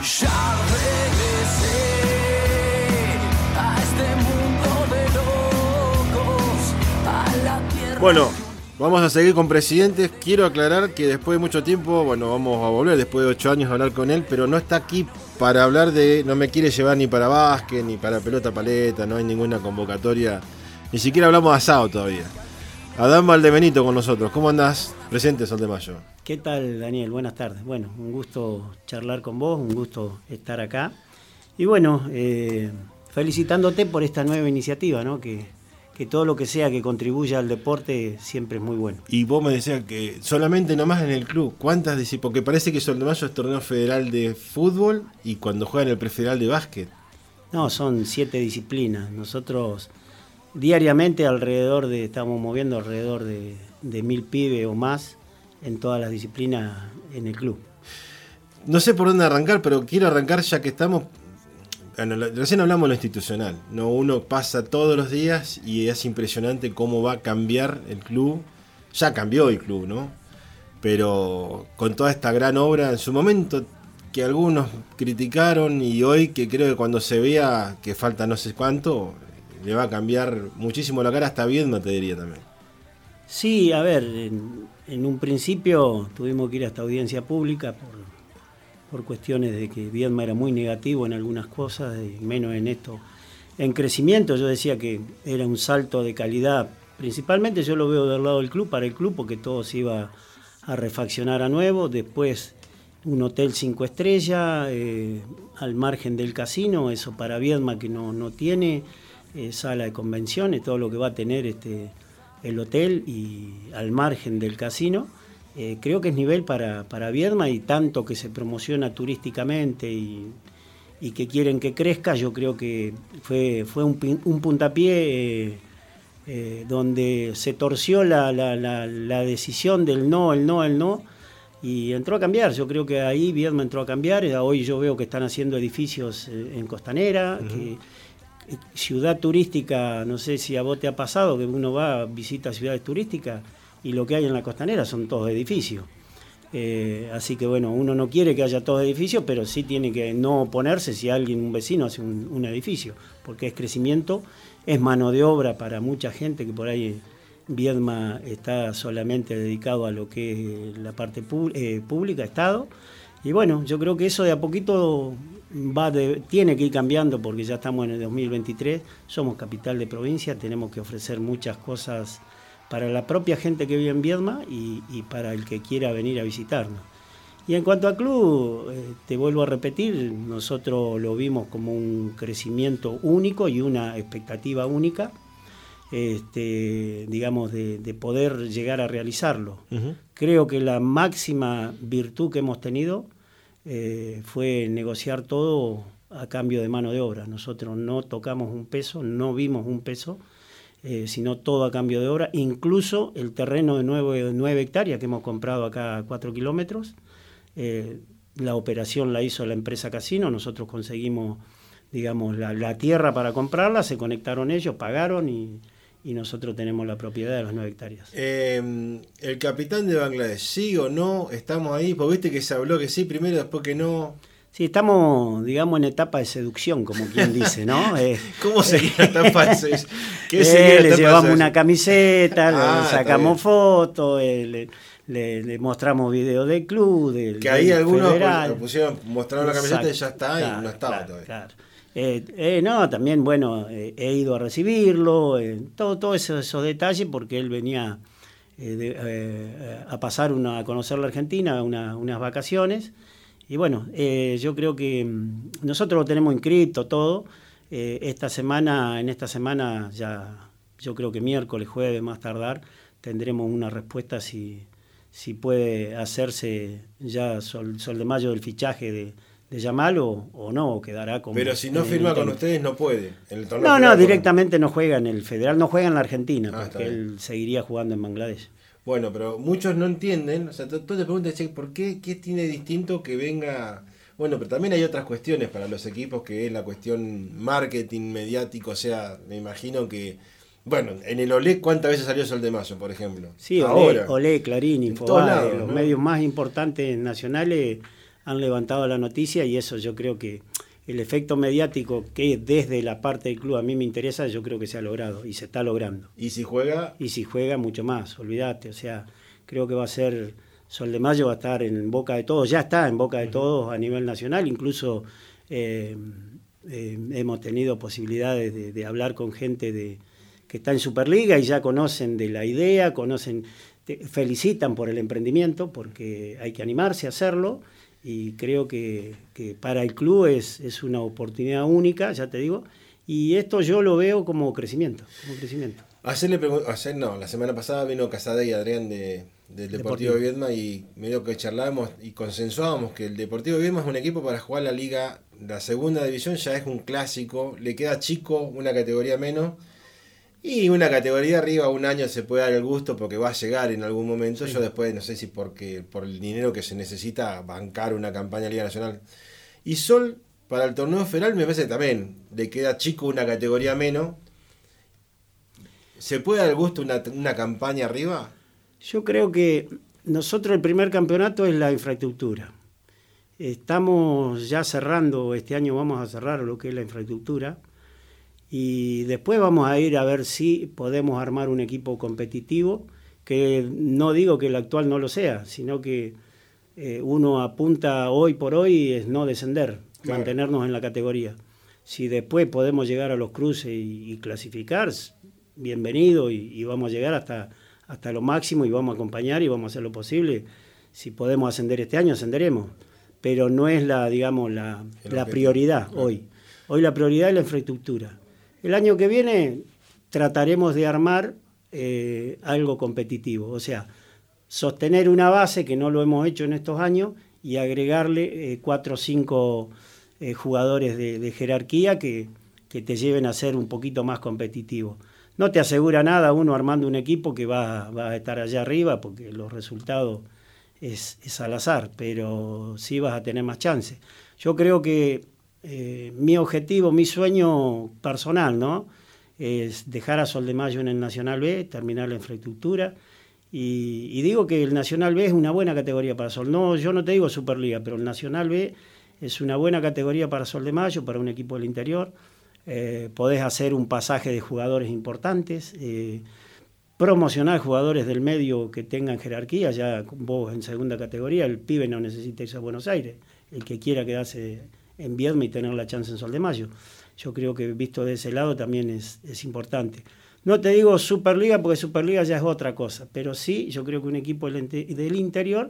Ya regresé a este mundo de locos, a la tierra. Bueno, vamos a seguir con presidentes. Quiero aclarar que después de mucho tiempo, bueno, vamos a volver después de 8 años a hablar con él, pero no está aquí para hablar de, no me quiere llevar ni para básquet, ni para pelota paleta, no hay ninguna convocatoria, ni siquiera hablamos de asado todavía. Adán Valdebenito con nosotros. ¿Cómo andás, presidente Sol de Mayo? ¿Qué tal, Daniel? Buenas tardes. Bueno, un gusto charlar con vos, un gusto estar acá. Y bueno, felicitándote por esta nueva iniciativa, ¿no? Que todo lo que sea que contribuya al deporte siempre es muy bueno. Y vos me decías que solamente nomás en el club, ¿cuántas disciplinas? Porque parece que Sol de Mayo es torneo federal de fútbol y cuando juegan el prefederal de básquet. No, son 7 disciplinas. Nosotros diariamente estamos moviendo alrededor de 1000 pibes o más en todas las disciplinas en el club. No sé por dónde arrancar, pero quiero arrancar ya que estamos. Bueno, recién hablamos de lo institucional, ¿no? Uno pasa todos los días y es impresionante cómo va a cambiar el club. Ya cambió el club, ¿no? Pero con toda esta gran obra en su momento que algunos criticaron y hoy que creo que cuando se vea que falta no sé cuánto, le va a cambiar muchísimo la cara, hasta Viedma te diría también. Sí, a ver, en un principio tuvimos que ir hasta audiencia pública por cuestiones de que Viedma era muy negativo en algunas cosas, y menos en esto. En crecimiento yo decía que era un salto de calidad, principalmente yo lo veo del lado del club, para el club, porque todo se iba a refaccionar a nuevo, después un hotel 5 estrellas, al margen del casino, eso para Viedma que no tiene, sala de convenciones, todo lo que va a tener el hotel y al margen del casino. Creo que es nivel para Viedma, y tanto que se promociona turísticamente y que quieren que crezca. Yo creo que fue un puntapié donde se torció la decisión del no, el no, y entró a cambiar. Yo creo que ahí Viedma entró a cambiar. Hoy yo veo que están haciendo edificios en Costanera, que ciudad turística, no sé si a vos te ha pasado que uno va, visita ciudades turísticas y lo que hay en la Costanera son todos edificios. Así que bueno, uno no quiere que haya todos edificios, pero sí tiene que no oponerse si un vecino hace un edificio, porque es crecimiento, es mano de obra para mucha gente que por ahí Viedma está solamente dedicado a lo que es la parte pública, Estado. Y bueno, yo creo que eso de a poquito tiene que ir cambiando, porque ya estamos en el 2023, somos capital de provincia, tenemos que ofrecer muchas cosas para la propia gente que vive en Viedma y para el que quiera venir a visitarnos. Y en cuanto al club, te vuelvo a repetir, nosotros lo vimos como un crecimiento único y una expectativa única, digamos, de poder llegar a realizarlo. Uh-huh. Creo que la máxima virtud que hemos tenido fue negociar todo a cambio de mano de obra. Nosotros no tocamos un peso, no vimos un peso, sino todo a cambio de obra, incluso el terreno de 9 hectáreas que hemos comprado acá a 4 kilómetros. La operación la hizo la empresa Casino, nosotros conseguimos, digamos, la tierra para comprarla, se conectaron ellos, pagaron y nosotros tenemos la propiedad de las 9 hectáreas. ¿El capitán de Bangladesh, sí o no? ¿Estamos ahí? Porque viste que se habló que sí primero, después que no. Sí, estamos, digamos, en etapa de seducción, como quien dice, ¿no? ¿Cómo sería la etapa de seducción? Le llevamos una camiseta, le sacamos fotos, le mostramos videos del club, que ahí algunos mostraron la camiseta. Exacto, y ya está, y no estaba todavía. Claro. No, también, bueno, he ido a recibirlo, todos esos detalles, porque él venía a pasar a conocer la Argentina, unas vacaciones. Y bueno, yo creo que nosotros lo tenemos inscrito todo. En esta semana ya, yo creo que miércoles, jueves más tardar, tendremos una respuesta si puede hacerse ya Sol de Mayo del fichaje de Yamal o no, o quedará como. Pero si no firma con ustedes no puede. No, directamente no juega en el federal, no juega en la Argentina, porque él seguiría jugando en Bangladesh. Bueno, pero muchos no entienden, o sea, tú te preguntas, ¿por qué tiene distinto que venga? Bueno, pero también hay otras cuestiones para los equipos, que es la cuestión marketing, mediático, o sea, me imagino que, bueno, en el Olé, ¿cuántas veces salió Sol de Mayo, por ejemplo? Sí, Olé, Clarín, Infobae, los medios más importantes nacionales han levantado la noticia, y eso yo creo que el efecto mediático que desde la parte del club a mí me interesa, yo creo que se ha logrado y se está logrando. ¿Y si juega? Y si juega, mucho más, olvídate. O sea, creo que va a ser, Sol de Mayo va a estar en boca de todos, ya está en boca de todos a nivel nacional, incluso hemos tenido posibilidades de hablar con gente que está en Superliga y ya conocen de la idea, felicitan por el emprendimiento, porque hay que animarse a hacerlo, y creo que para el club es una oportunidad única, ya te digo, y esto yo lo veo como crecimiento. La semana pasada vino Casadei y Adrián del Deportivo Viedma, y medio que charlábamos y consensuábamos que el Deportivo Viedma es un equipo para jugar la liga, la segunda división ya es un clásico, le queda chico, una categoría menos, y una categoría arriba un año se puede dar el gusto porque va a llegar en algún momento. Sí. Yo después no sé si por el dinero que se necesita bancar una campaña de Liga Nacional. Y Sol, para el torneo federal me parece que también le queda chico, una categoría menos. ¿Se puede dar el gusto una campaña arriba? Yo creo que nosotros el primer campeonato es la infraestructura. Estamos ya cerrando, este año vamos a cerrar lo que es la infraestructura, y después vamos a ir a ver si podemos armar un equipo competitivo, que no digo que el actual no lo sea, sino que uno apunta hoy por hoy es no descender, claro, mantenernos en la categoría. Si después podemos llegar a los cruces y clasificar, bienvenido, y vamos a llegar hasta lo máximo, y vamos a acompañar y vamos a hacer lo posible. Si podemos ascender este año, ascenderemos, pero no es la prioridad hoy. Hoy la prioridad es la infraestructura. El año que viene trataremos de armar algo competitivo, o sea, sostener una base que no lo hemos hecho en estos años y agregarle 4 o 5 jugadores de jerarquía que te lleven a ser un poquito más competitivo. No te asegura nada uno armando un equipo que va a estar allá arriba, porque los resultados es al azar, pero sí vas a tener más chances. Yo creo que mi objetivo, mi sueño personal, ¿no?, es dejar a Sol de Mayo en el Nacional B, terminar la infraestructura, y digo que el Nacional B es una buena categoría para Sol. No, yo no te digo Superliga, pero el Nacional B es una buena categoría para Sol de Mayo, para un equipo del interior. Podés hacer un pasaje de jugadores importantes, promocionar jugadores del medio que tengan jerarquía. Ya vos en segunda categoría, el pibe no necesita irse a Buenos Aires, el que quiera quedarse en Viedma y tener la chance en Sol de Mayo. Yo creo que visto de ese lado también es importante. No te digo Superliga, porque Superliga ya es otra cosa, pero sí, yo creo que un equipo del interior,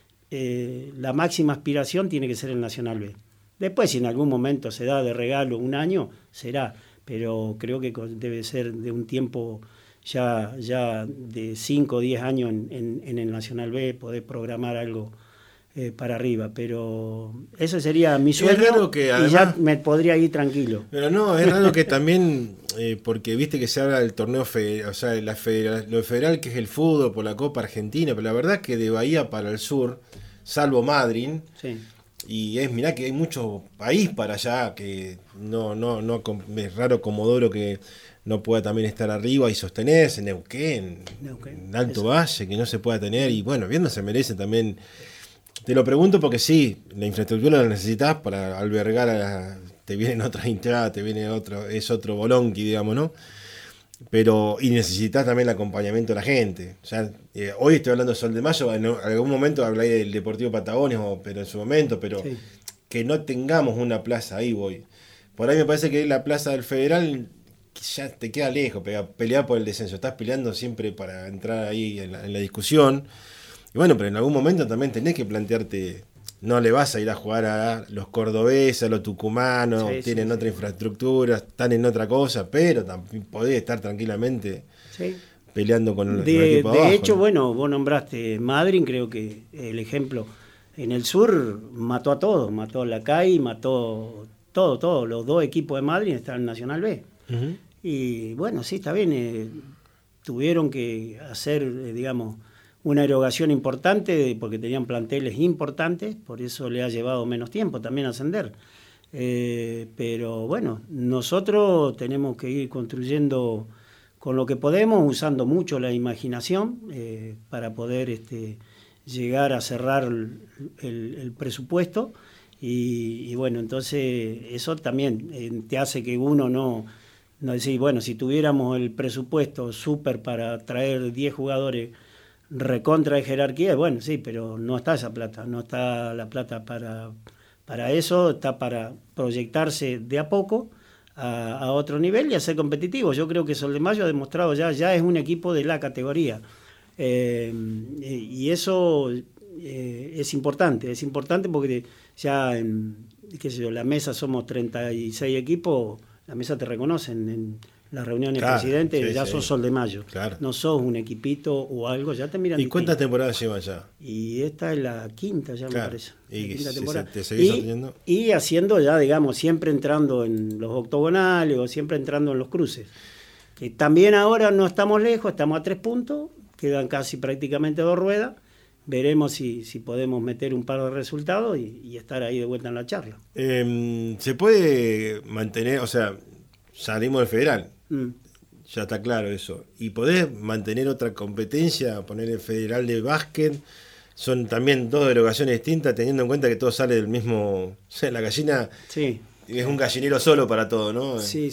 la máxima aspiración tiene que ser el Nacional B. Después, si en algún momento se da de regalo un año, será, pero creo que debe ser de un tiempo ya de 5 o 10 años en el Nacional B, poder programar algo para arriba, pero ese sería mi sueño, además, y ya me podría ir tranquilo. Pero no, es raro que también, porque viste que se habla del torneo federal, o sea, lo federal, que es el fútbol por la Copa Argentina, pero la verdad es que de Bahía para el sur, salvo Madryn, sí, y mirá que hay mucho país para allá, que no es raro Comodoro que no pueda también estar arriba y sostenerse, Neuquén, en Alto Valle, que no se pueda tener, y bueno, Viedma se merece también. Te lo pregunto porque sí, la infraestructura la necesitas para albergar te vienen otras hinchadas, es otro bolonqui, digamos, ¿no? Pero, y necesitas también el acompañamiento de la gente. O sea, hoy estoy hablando de Sol de Mayo, en algún momento hablé del Deportivo Patagones, pero en su momento, pero sí, que no tengamos una plaza ahí, voy. Por ahí me parece que la plaza del Federal ya te queda lejos, pelear por el descenso. Estás peleando siempre para entrar ahí en la discusión. Y bueno, pero en algún momento también tenés que plantearte, no le vas a ir a jugar a los cordobeses, a los tucumanos, sí, tienen otra infraestructura, están en otra cosa, pero también podés estar tranquilamente peleando con el equipo abajo. De hecho, ¿no? Bueno, vos nombraste Madryn, creo que el ejemplo, en el sur mató a todos, mató a la CAI, mató todo, los 2 equipos de Madryn están en Nacional B. Uh-huh. Y bueno, sí, está bien, tuvieron que hacer, digamos, una erogación importante porque tenían planteles importantes, por eso le ha llevado menos tiempo también ascender. Pero bueno, nosotros tenemos que ir construyendo con lo que podemos, usando mucho la imaginación para poder llegar a cerrar el presupuesto y bueno, entonces eso también te hace que uno no decir, bueno, si tuviéramos el presupuesto súper para traer 10 jugadores recontra de jerarquía, bueno, sí, pero no está esa plata, no está la plata para eso, está para proyectarse de a poco a otro nivel y a ser competitivo. Yo creo que Sol de Mayo ha demostrado ya es un equipo de la categoría. Y eso es importante porque ya en, qué sé yo, la mesa somos 36 equipos, la mesa te reconocen en las reuniones de presidentes, ya sos Sol de Mayo, no sos un equipito o algo, ya te miran. ¿Y cuántas temporadas lleva ya? Y esta es la quinta ya, me parece. Y quinta temporada. ¿Te seguís atendiendo? Y haciendo ya, digamos, siempre entrando en los octogonales o siempre entrando en los cruces. Que también ahora no estamos lejos, estamos a 3 puntos, quedan casi prácticamente 2 ruedas. Veremos si podemos meter un par de resultados y estar ahí de vuelta en la charla. ¿Se puede mantener, o sea, salimos del federal? Ya está claro eso. ¿Y podés mantener otra competencia, poner el federal de básquet? Son también 2 derogaciones distintas, teniendo en cuenta que todo sale del mismo... O sea, la gallina es un gallinero solo para todo, ¿no? Sí,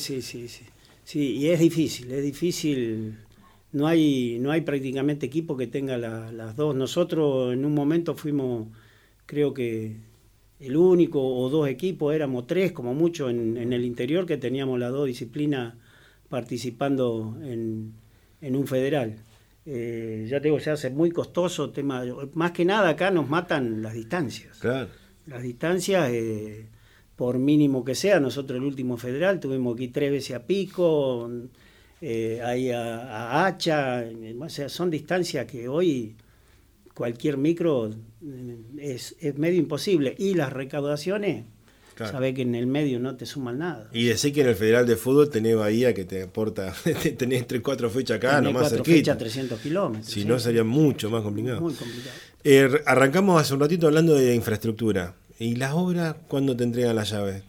y es difícil. No hay prácticamente equipo que tenga las dos. Nosotros en un momento fuimos, creo que el único o 2 equipos, éramos 3 como mucho en el interior, que teníamos las 2 disciplinas participando en un federal. Ya te digo, se hace muy costoso tema. Más que nada acá nos matan las distancias. Claro. Las distancias, por mínimo que sea, nosotros el último federal tuvimos que ir 3 veces a Pico, ahí a Hacha, o sea, son distancias que hoy cualquier micro es medio imposible. Y las recaudaciones, sabés que en el medio no te suman nada. Y decís que en el Federal de Fútbol tenés Bahía que te aporta, tenés 3-4 fechas acá, tenés nomás 4 cerquita. fechas, 300 kilómetros. Si no, sería mucho más complicado. Muy complicado. Arrancamos hace un ratito hablando de infraestructura. ¿Y las obras cuándo te entregan las llaves?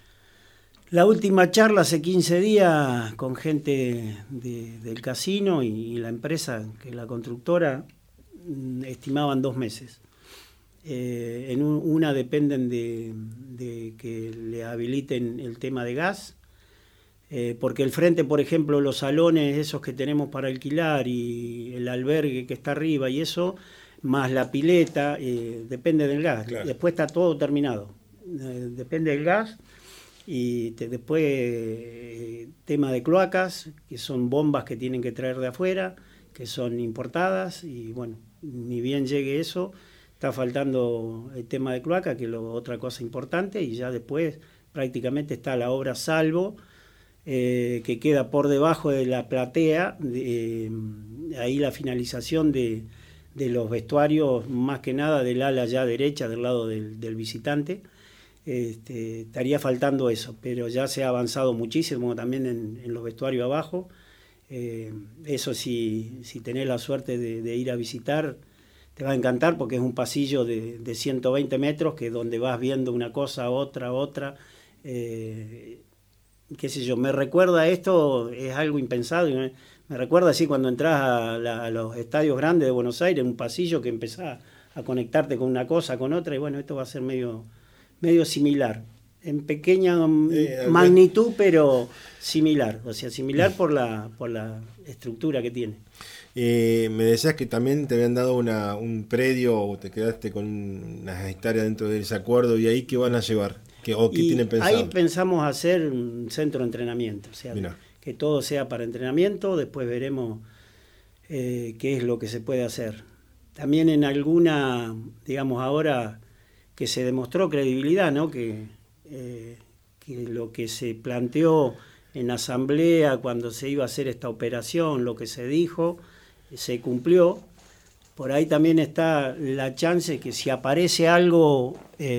La última charla hace 15 días con gente del casino y la empresa, que es la constructora, estimaban 2 meses. En una dependen de que le habiliten el tema de gas, porque el frente, por ejemplo, los salones esos que tenemos para alquilar y el albergue que está arriba y eso, más la pileta, depende del gas. Claro. Después está todo terminado. Depende del gas. Y después tema de cloacas, que son bombas que tienen que traer de afuera, que son importadas, y bueno, ni bien llegue eso, está faltando el tema de cloaca, que es otra cosa importante, y ya después prácticamente está la obra salvo, que queda por debajo de la platea, ahí la finalización de los vestuarios, más que nada del ala ya derecha, del lado del visitante. Estaría faltando eso, pero ya se ha avanzado muchísimo también en los vestuarios abajo. Eso si tenés la suerte de ir a visitar, te va a encantar, porque es un pasillo de 120 metros, que donde vas viendo una cosa, otra, qué sé yo, me recuerda esto, es algo impensado, me recuerda así cuando entras a los estadios grandes de Buenos Aires, un pasillo que empezás a conectarte con una cosa, con otra, y bueno, esto va a ser medio similar, en pequeña magnitud, pero similar, o sea, similar por la estructura que tiene. Me decías que también te habían dado un predio, o te quedaste con unas hectáreas dentro de ese acuerdo, y ahí ¿qué van a llevar? ¿Qué tienen pensado? Ahí pensamos hacer un centro de entrenamiento, o sea, que todo sea para entrenamiento, después veremos qué es lo que se puede hacer. También en alguna, digamos ahora, que se demostró credibilidad, ¿no? Que lo que se planteó en asamblea cuando se iba a hacer esta operación, lo que se dijo, se cumplió. Por ahí también está la chance que si aparece algo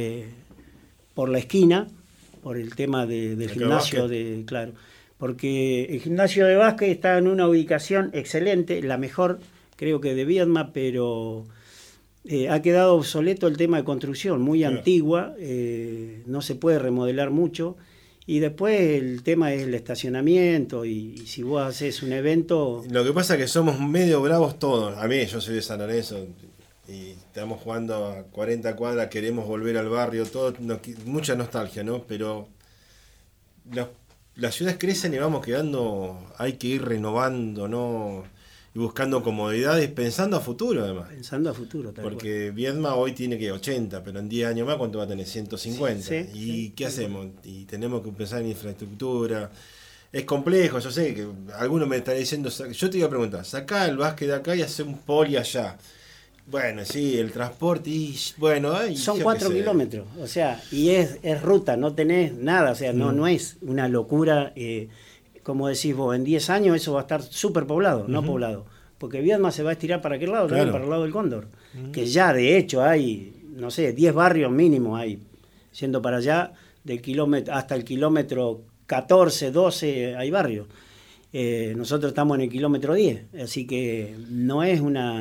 por la esquina, por el tema del gimnasio, claro, porque el gimnasio de básquet está en una ubicación excelente, la mejor creo que de Viedma, pero ha quedado obsoleto el tema de construcción, muy antigua, no se puede remodelar mucho, y después el tema es el estacionamiento, y si vos haces un evento... Lo que pasa es que somos medio bravos todos, a mí, yo soy de San Lorenzo, y estamos jugando a 40 cuadras, queremos volver al barrio, todo, mucha nostalgia, ¿no? Pero las ciudades crecen y vamos quedando, hay que ir renovando, ¿no? Y buscando comodidades, pensando a futuro además. Pensando a futuro, tal porque Viedma hoy tiene que 80, pero en 10 años más, ¿cuánto va a tener? 150. Sí, ¿Y qué hacemos? Y tenemos que pensar en infraestructura. Es complejo, yo sé que algunos me están diciendo, yo te iba a preguntar, sacá el básquet de acá y hacé un poli allá. Bueno, sí, el transporte, y bueno... Son 4 kilómetros, o sea, y es ruta, no tenés nada, o sea, no es una locura, como decís vos, en 10 años eso va a estar súper poblado, no poblado, porque Viedma se va a estirar para aquel lado, también para el lado del Cóndor, que ya de hecho hay, no sé, 10 barrios mínimo hay, yendo para allá, del kilómetro hasta el kilómetro 14, 12 hay barrios. Nosotros estamos en el kilómetro 10, así que no es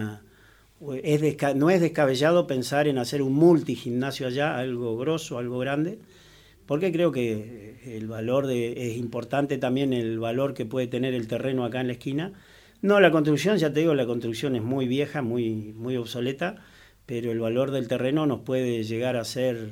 descabellado pensar en hacer un multigimnasio allá, algo grosso, algo grande, porque creo que el valor es importante también el valor que puede tener el terreno acá en la esquina. No la construcción, ya te digo, la construcción es muy vieja, muy, muy obsoleta, pero el valor del terreno nos puede llegar a hacer...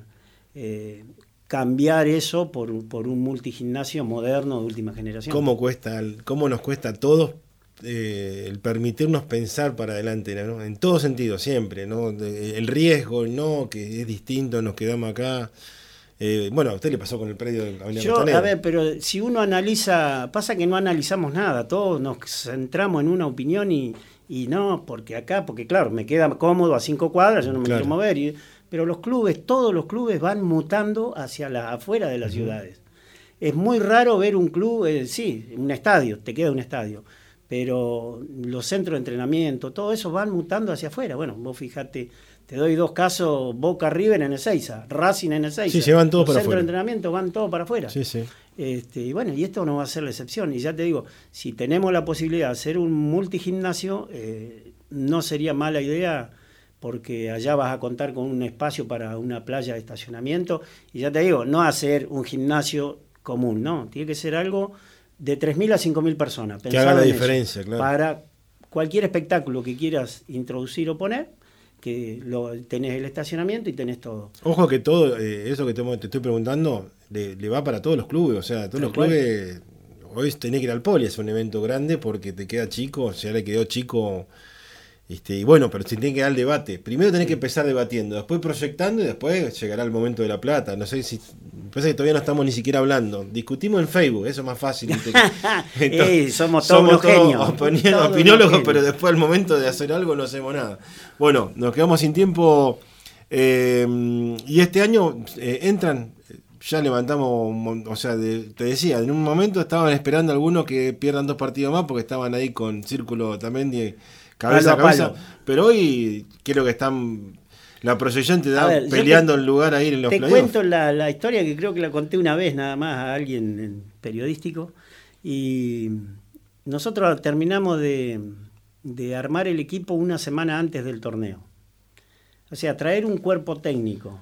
cambiar eso por un multigimnasio moderno de última generación. ¿Cómo nos cuesta a todos el permitirnos pensar para adelante, ¿no? En todo sentido, siempre, ¿no? El riesgo, ¿no? Que es distinto, nos quedamos acá. Bueno, a usted le pasó con el predio de Avenida Costanera. A ver, pero si uno analiza, pasa que no analizamos nada, todos nos centramos en una opinión y no, porque claro, me queda cómodo a 5 cuadras, yo no me quiero mover, pero los clubes, todos los clubes van mutando hacia afuera de las ciudades. Es muy raro ver un club, un estadio, te queda un estadio, pero los centros de entrenamiento, todo eso van mutando hacia afuera. Bueno, vos fíjate, te doy 2 casos, Boca River en Ezeiza, Racing en Ezeiza. Sí, se van todos para afuera. Los centros de entrenamiento van todos para afuera. Sí, sí. Y bueno, y esto no va a ser la excepción. Y ya te digo, si tenemos la posibilidad de hacer un multigimnasio, no sería mala idea, porque allá vas a contar con un espacio para una playa de estacionamiento. Y ya te digo, no hacer un gimnasio común, no, tiene que ser algo de 3.000 a 5.000 personas. Que haga la diferencia, claro. Para cualquier espectáculo que quieras introducir o poner, que tenés el estacionamiento y tenés todo. Ojo que todo eso que te estoy preguntando le va para todos los clubes, o sea, todos los clubes hoy tenés que ir al poli, es un evento grande porque te queda chico, o sea, le quedó chico, y bueno, pero si tenés que dar el debate, primero tenés que empezar debatiendo, después proyectando y después llegará el momento de la plata. No sé si, me parece que todavía no estamos ni siquiera hablando, discutimos en Facebook, eso es más fácil. Entonces, somos todos genios, opinólogos, pero después al momento de hacer algo no hacemos nada. Bueno, nos quedamos sin tiempo, y este año entran, ya levantamos, o sea, te decía, en un momento estaban esperando algunos que pierdan 2 partidos más porque estaban ahí con círculo también de cabeza a cabeza, pero hoy creo que están, la proyección te da peleando el lugar ahí en los playoffs. Te cuento la historia que creo que la conté una vez nada más a alguien periodístico, y nosotros terminamos de armar el equipo una semana antes del torneo. O sea, traer un cuerpo técnico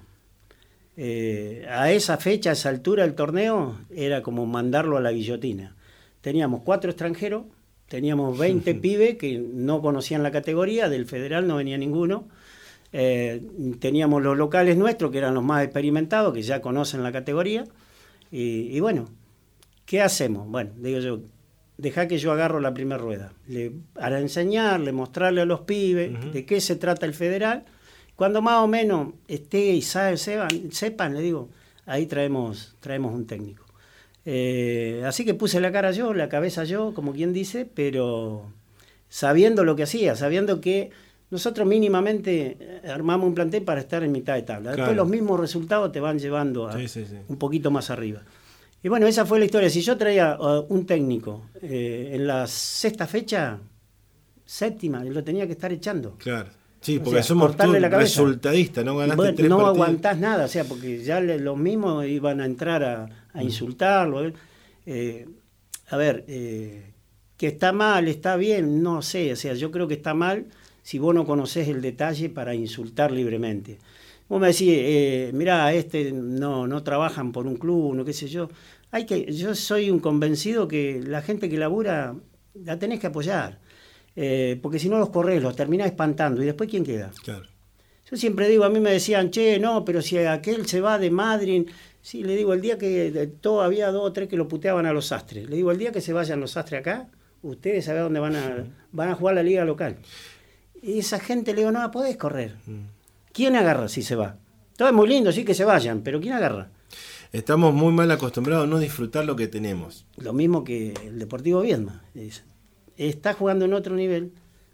a esa fecha, a esa altura del torneo, era como mandarlo a la guillotina. Teníamos 4 extranjeros, teníamos 20 pibes que no conocían la categoría, del federal no venía ninguno. Teníamos los locales nuestros, que eran los más experimentados, que ya conocen la categoría. Y bueno, ¿qué hacemos? Bueno, digo yo, dejá que yo agarro la primera rueda. Para enseñarle, mostrarle a los pibes de qué se trata el federal. Cuando más o menos esté y sepan, le digo, ahí traemos un técnico. Así que puse la cara yo, la cabeza yo, como quien dice, pero sabiendo lo que hacía, sabiendo que nosotros mínimamente armamos un plantel para estar en mitad de tabla. Después los mismos resultados te van llevando a un poquito más arriba. Y bueno, esa fue la historia. Si yo traía un técnico en la 6ª fecha, 7ª, lo tenía que estar echando. Claro. Sí, porque somos resultadistas, no ganaste 3 no partidos. Aguantás nada, o sea, porque ya los mismos iban a entrar a insultarlo. A ver, que está mal, está bien, no sé, o sea, yo creo que está mal si vos no conocés el detalle para insultar libremente. Vos me decís, mirá, no trabajan por un club, no qué sé yo. Yo soy un convencido que la gente que labura la tenés que apoyar. Porque si no los corres, los terminás espantando y después ¿quién queda? Claro. Yo siempre digo, a mí me decían, che, no, pero si aquel se va de Madrid, sí, le digo, el día que había 2 o 3 que lo puteaban a los Sastres, le digo, el día que se vayan los Sastres acá, ustedes saben dónde van a jugar la liga local. Y esa gente le digo, no la podés correr. ¿Quién agarra si se va? Todo es muy lindo, sí, que se vayan, pero ¿quién agarra? Estamos muy mal acostumbrados a no disfrutar lo que tenemos. Lo mismo que el Deportivo Viedma. Está jugando en otro nivel.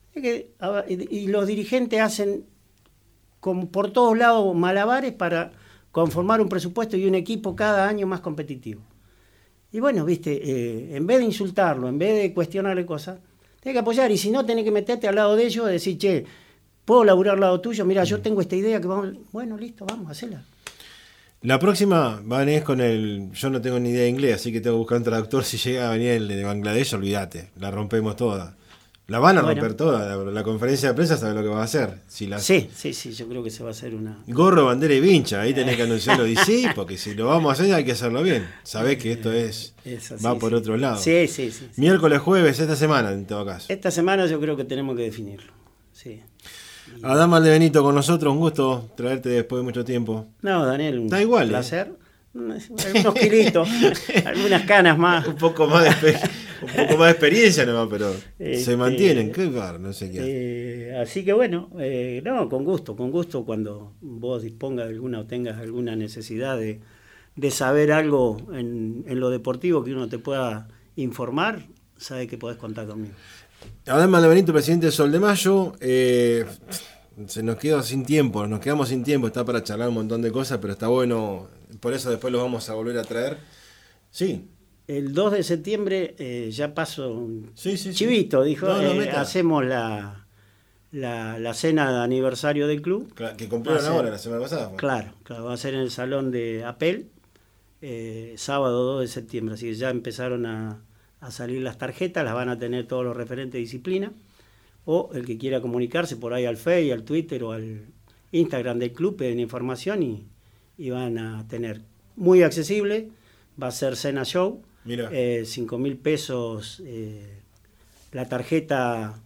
Y los dirigentes hacen como por todos lados malabares para conformar un presupuesto y un equipo cada año más competitivo. Y bueno, viste, en vez de insultarlo, en vez de cuestionarle cosas, tenés que apoyar. Y si no, tenés que meterte al lado de ellos y decir, che, ¿puedo laburar al lado tuyo? Mira, yo tengo esta idea que vamos... Bueno, listo, vamos a hacerla. La próxima va a venir con el... Yo no tengo ni idea de inglés, así que tengo que buscar un traductor. Si llega a venir el de Bangladesh, olvídate, la rompemos toda. La van a romper toda. La conferencia de prensa sabe lo que va a hacer. Sí, yo creo que se va a hacer una... Gorro, bandera y vincha, ahí tenés que anunciarlo de sí, porque si lo vamos a hacer hay que hacerlo bien. Sabés que esto va por otro lado. Sí. Miércoles, jueves, esta semana en todo caso. Esta semana yo creo que tenemos que definirlo, sí. Adán Valdebenito con nosotros, un gusto traerte después de mucho tiempo. No, Daniel, un placer. Algunos kilitos, algunas canas más. Un poco más de experiencia nomás, pero se mantienen. Qué bar, no sé qué. Así que bueno, no, con gusto cuando vos dispongas de alguna o tengas alguna necesidad de saber algo en lo deportivo que uno te pueda informar, sabes que podés contar conmigo. Adán Valdebenito, presidente de Sol de Mayo. Se nos quedamos sin tiempo, está para charlar un montón de cosas, pero está bueno, por eso después lo vamos a volver a traer. Sí. El 2 de septiembre ya pasó un chivito, dijo, hacemos la cena de aniversario del club. Claro, que cumplieron ahora, la semana pasada. Claro, va a ser en el Salón de Apel, sábado 2 de septiembre, así que ya empezaron a salir las tarjetas, las van a tener todos los referentes de disciplina, o el que quiera comunicarse por ahí al Facebook, al Twitter o al Instagram del club, piden información y van a tener muy accesible, va a ser cena show, 5.000 pesos la tarjeta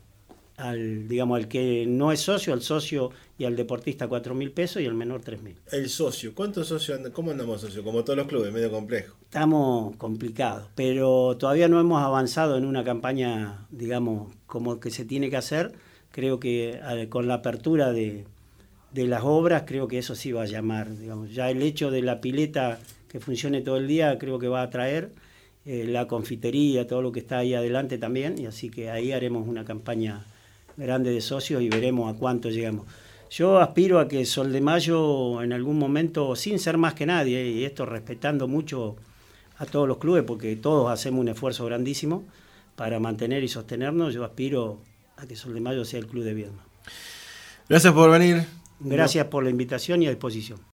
al que no es socio, al socio y al deportista 4.000 pesos y al menor 3.000. El socio, ¿cuántos socios andan? ¿Cómo andamos socio? Como todos los clubes, medio complejo. Estamos complicados, pero todavía no hemos avanzado en una campaña, digamos, como que se tiene que hacer. Creo que con la apertura de las obras, creo que eso sí va a llamar, digamos. Ya el hecho de la pileta que funcione todo el día, creo que va a atraer la confitería, todo lo que está ahí adelante también, y así que ahí haremos una campaña grande de socios y veremos a cuánto llegamos. Yo aspiro a que Sol de Mayo en algún momento, sin ser más que nadie, y esto respetando mucho a todos los clubes, porque todos hacemos un esfuerzo grandísimo para mantener y sostenernos, yo aspiro a que Sol de Mayo sea el club de Viedma. Gracias por venir. Gracias por la invitación y a disposición.